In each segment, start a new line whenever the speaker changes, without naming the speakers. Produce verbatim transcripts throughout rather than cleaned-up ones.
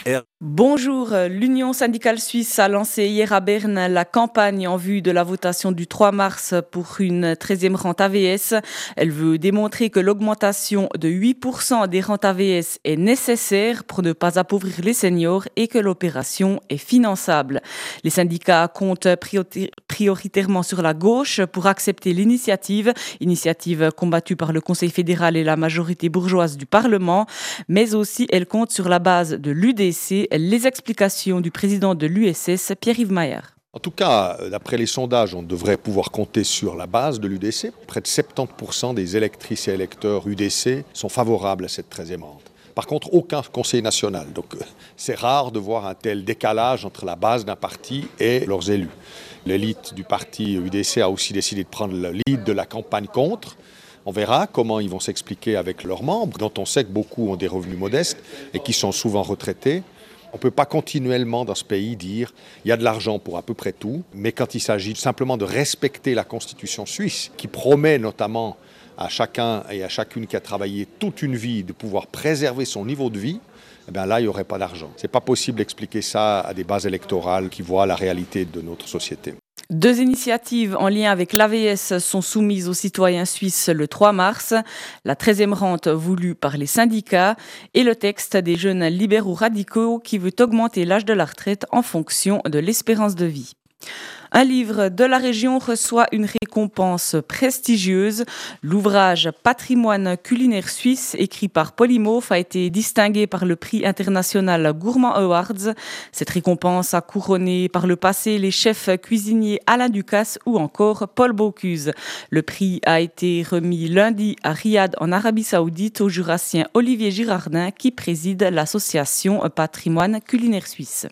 Bonjour, l'Union syndicale suisse a lancé hier à Berne la campagne en vue de la votation du trois mars pour une treizième rente A V S. Elle veut démontrer que l'augmentation de huit pour cent des rentes A V S est nécessaire pour ne pas appauvrir les seniors et que l'opération est finançable. Les syndicats comptent prioritairement sur la gauche pour accepter l'initiative, initiative combattue par le Conseil fédéral et la majorité bourgeoise du Parlement, mais aussi elle compte sur la base de l'U D C. Les explications du président de l'U S S, Pierre-Yves Mayer.
En tout cas, d'après les sondages, on devrait pouvoir compter sur la base de l'U D C. Près de soixante-dix pour cent des électrices et électeurs U D C sont favorables à cette treizième rente. Par contre, aucun conseil national. Donc, c'est rare de voir un tel décalage entre la base d'un parti et leurs élus. L'élite du parti U D C a aussi décidé de prendre le lead de la campagne contre. On verra comment ils vont s'expliquer avec leurs membres, dont on sait que beaucoup ont des revenus modestes et qui sont souvent retraités. On ne peut pas continuellement dans ce pays dire il y a de l'argent pour à peu près tout, mais quand il s'agit simplement de respecter la Constitution suisse, qui promet notamment à chacun et à chacune qui a travaillé toute une vie de pouvoir préserver son niveau de vie, eh bien là, il n'y aurait pas d'argent. Ce n'est pas possible d'expliquer ça à des bases électorales qui voient la réalité de notre société.
Deux initiatives en lien avec l'A V S sont soumises aux citoyens suisses le trois mars. La treizième rente voulue par les syndicats et le texte des jeunes libéraux radicaux qui veut augmenter l'âge de la retraite en fonction de l'espérance de vie. Un livre de la région reçoit une récompense prestigieuse. L'ouvrage Patrimoine culinaire suisse, écrit par Polymorphe, a été distingué par le prix international Gourmand Awards. Cette récompense a couronné par le passé les chefs cuisiniers Alain Ducasse ou encore Paul Bocuse. Le prix a été remis lundi à Riyad en Arabie Saoudite au jurassien Olivier Girardin qui préside l'association Patrimoine culinaire suisse.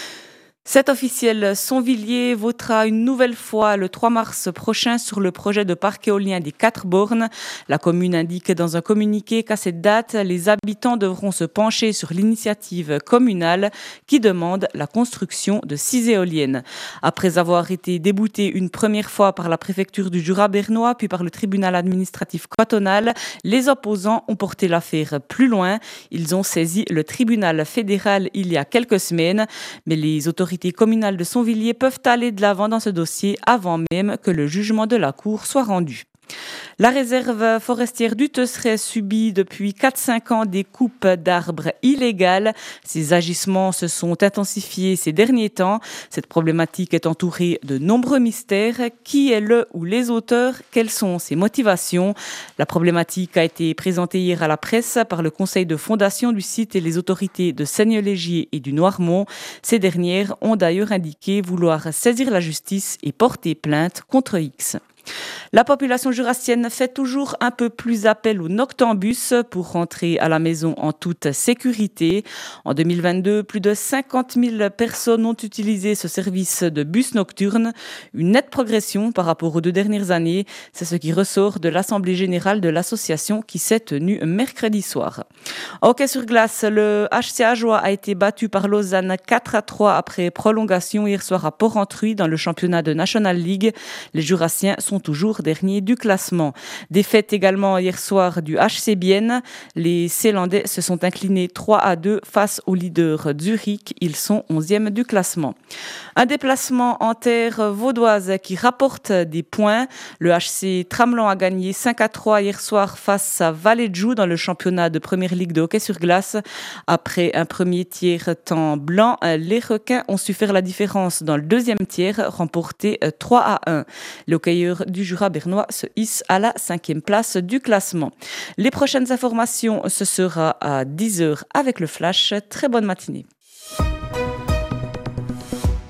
Cet officiel Sonvilliers votera une nouvelle fois le trois mars prochain sur le projet de parc éolien des Quatre Bornes. La commune indique dans un communiqué qu'à cette date, les habitants devront se pencher sur l'initiative communale qui demande la construction de six éoliennes. Après avoir été déboutés une première fois par la préfecture du Jura bernois puis par le tribunal administratif cantonal, les opposants ont porté l'affaire plus loin. Ils ont saisi le tribunal fédéral il y a quelques semaines, mais les autorités Les autorités communales de Sonvilliers peuvent aller de l'avant dans ce dossier avant même que le jugement de la Cour soit rendu. La réserve forestière du Teusseret subit depuis quatre à cinq ans des coupes d'arbres illégales. Ces agissements se sont intensifiés ces derniers temps. Cette problématique est entourée de nombreux mystères. Qui est le ou les auteurs? Quelles sont ses motivations? La problématique a été présentée hier à la presse par le conseil de fondation du site et les autorités de Seignelay-Gier et du Noirmont. Ces dernières ont d'ailleurs indiqué vouloir saisir la justice et porter plainte contre X. La population jurassienne fait toujours un peu plus appel au noctambus pour rentrer à la maison en toute sécurité. En deux mille vingt-deux, plus de cinquante mille personnes ont utilisé ce service de bus nocturne. Une nette progression par rapport aux deux dernières années. C'est ce qui ressort de l'Assemblée générale de l'association qui s'est tenue mercredi soir. Hockey sur glace, le H C Ajoie a été battu par Lausanne quatre à trois après prolongation hier soir à Porrentruy dans le championnat de National League. Les Jurassiens sont toujours derniers du classement. Défaite également hier soir du H C Bienne. Les Célandais se sont inclinés trois à deux face au leader Zurich. Ils sont onzième du classement. Un déplacement en terre vaudoise qui rapporte des points. Le H C Tramelan a gagné cinq à trois hier soir face à Vallée-de-Joux dans le championnat de première ligue de hockey sur glace. Après un premier tiers temps blanc, les requins ont su faire la différence dans le deuxième tiers, remporté trois à un. Les hockeyeurs du Jura bernois se hisse à la cinquième place du classement. Les prochaines informations, ce sera à dix heures avec le Flash. Très bonne matinée.